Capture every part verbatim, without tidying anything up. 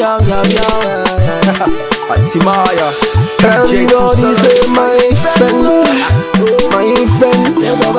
yow, yow, yow. Timaya. Everybody say my friend, my friend,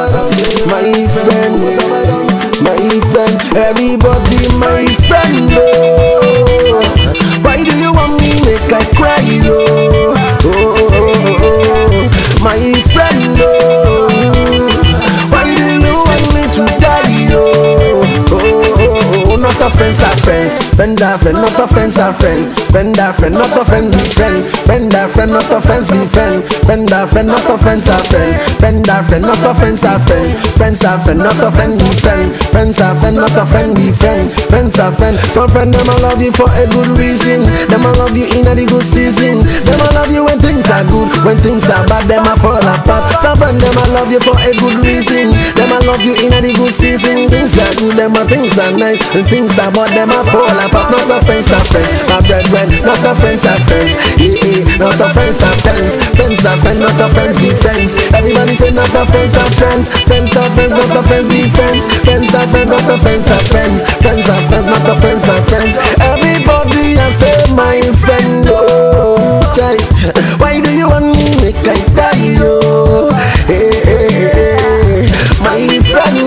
my friend, my friend. Everybody my friend. Oh, why do you want me make I cry? Oh, oh, oh, oh, my friend. Oh, why do you want me to die? Oh, oh, oh, oh, not a friends are friends, friend are friend, not a friends are friends, friend are friend, not a friends be friends, friend are friend, not a friends be friends, friend are friend, not a friends are friends, friend are friend, not a friends are friends, friends are friend, not a friends be friends, friends are friend, not a friend be friends, friends are friends. Some friend them I love you for a good reason, them I love you in a the good season, them I love you when things are good, when things are bad them I fall apart. Some friend them I love you for a good reason, them I love you in a the good season, things are good, them I things are nice, and things are bad them I fall apart. Not a friends are friends, my brethren, not a friends are friends, yeah, yeah, not a friends are friends, friends are friends, not a friends be friends. Everybody say not a friends are friends, friends are friends, not a friends be friends, friends are friends, not a friends are friends, friends are friends, not a friends are friends. Everybody I say my friend, oh, chai, why do you want me make I die, oh, hey, hey, hey, my friend,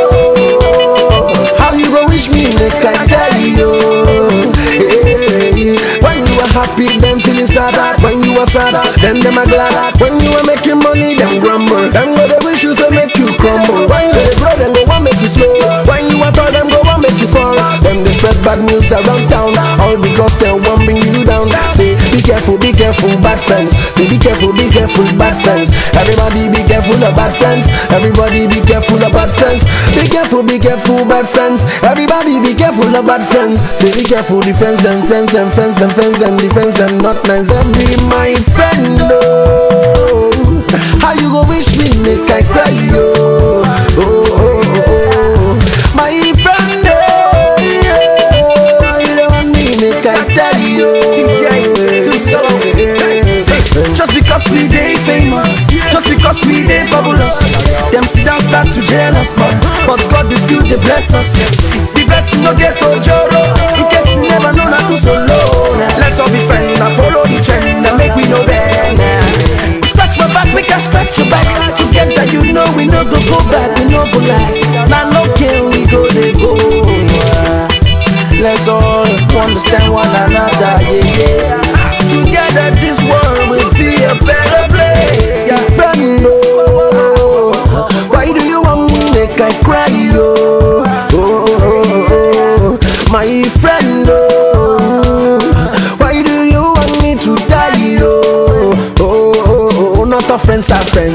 oh, how you go wish me make I die, oh, hey, when you are happy them feeling sad, when you are sad then them are glad, when you are making money them grumble, them go they wish you say make you crumble, when you grow them go want make you slow, when you are tall them go want make you fall, them they spread bad news around town, all because they want bring you down. Say be careful, be careful bad friends, say be careful, be careful bad friends, everybody be careful of bad friends, everybody be careful of bad friends, be careful, be careful bad friends, everybody be careful of bad friends, say be careful the friends them friends them friends them friends them the friends them not nice. Every my friend, oh, how you go wish me make I cry, oh, oh, oh, oh, my friend, oh, yeah, you don't want me make I tell you, T J, too solo. Just because we dey famous, just because we dey fabulous, them sit down start to jealous, but, but God is still the bless us. The blessing no get ojoro, in case you never know not to solo. Let's all be friends and follow the trend and make we know better. Scratch my back, make I scratch your back. Together you know we no go go back, we no go lie. Now no can we go they go. Let's all understand one another, yeah, yeah. Together this world will be a better place. Yeah, friend, oh, why do you want me make I cry, oh, oh, oh, oh, my friend, oh, why do you want me to die, oh, oh, oh, oh, not a friends are friends.